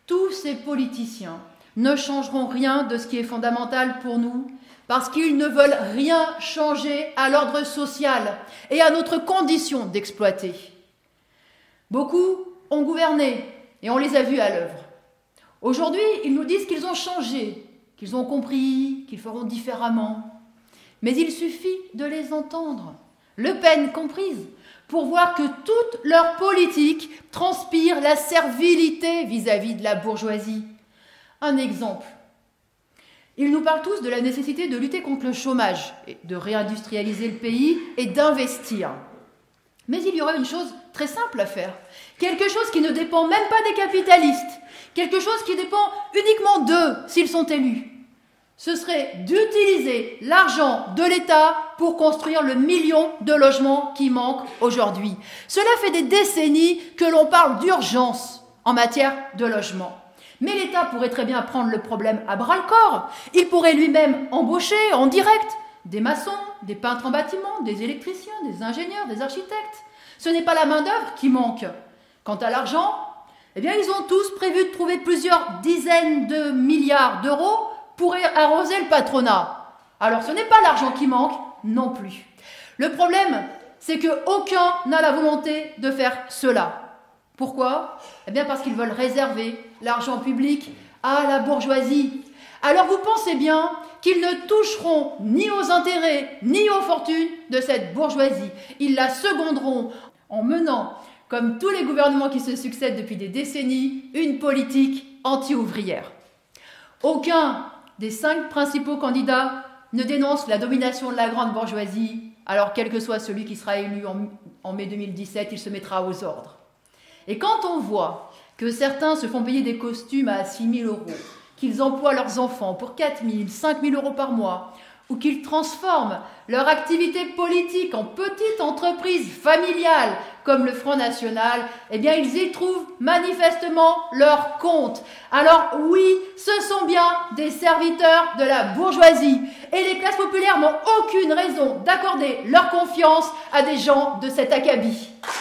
Tous ces politiciens ne changeront rien de ce qui est fondamental pour nous, parce qu'ils ne veulent rien changer à l'ordre social et à notre condition d'exploiter. Beaucoup ont gouverné et on les a vus à l'œuvre. Aujourd'hui, ils nous disent qu'ils ont changé, qu'ils ont compris, qu'ils feront différemment. Mais il suffit de les entendre, Le Pen comprise, pour voir que toute leur politique transpire la servilité vis-à-vis de la bourgeoisie. Un exemple. Ils nous parlent tous de la nécessité de lutter contre le chômage, de réindustrialiser le pays et d'investir. Mais il y aurait une chose très simple à faire. Quelque chose qui ne dépend même pas des capitalistes. Quelque chose qui dépend uniquement d'eux s'ils sont élus. Ce serait d'utiliser l'argent de l'État pour construire le million de logements qui manquent aujourd'hui. Cela fait des décennies que l'on parle d'urgence en matière de logement. Mais l'État pourrait très bien prendre le problème à bras-le-corps. Il pourrait lui-même embaucher en direct des maçons, des peintres en bâtiment, des électriciens, des ingénieurs, des architectes. Ce n'est pas la main-d'œuvre qui manque. Quant à l'argent, eh bien, ils ont tous prévu de trouver plusieurs dizaines de milliards d'euros pour arroser le patronat. Alors ce n'est pas l'argent qui manque non plus. Le problème, c'est qu'aucun n'a la volonté de faire cela. Pourquoi ? Eh bien parce qu'ils veulent réserver l'argent public à la bourgeoisie. Alors vous pensez bien qu'ils ne toucheront ni aux intérêts ni aux fortunes de cette bourgeoisie. Ils la seconderont en menant, comme tous les gouvernements qui se succèdent depuis des décennies, une politique anti-ouvrière. Aucun des 5 principaux candidats ne dénonce la domination de la grande bourgeoisie, alors quel que soit celui qui sera élu en mai 2017, il se mettra aux ordres. Et quand on voit que certains se font payer des costumes à 6 000 €, qu'ils emploient leurs enfants pour 4 000, 5 000 € par mois, ou qu'ils transforment leur activité politique en petite entreprise familiale comme le Front National, eh bien ils y trouvent manifestement leur compte. Alors oui, ce sont bien des serviteurs de la bourgeoisie. Et les classes populaires n'ont aucune raison d'accorder leur confiance à des gens de cet acabit.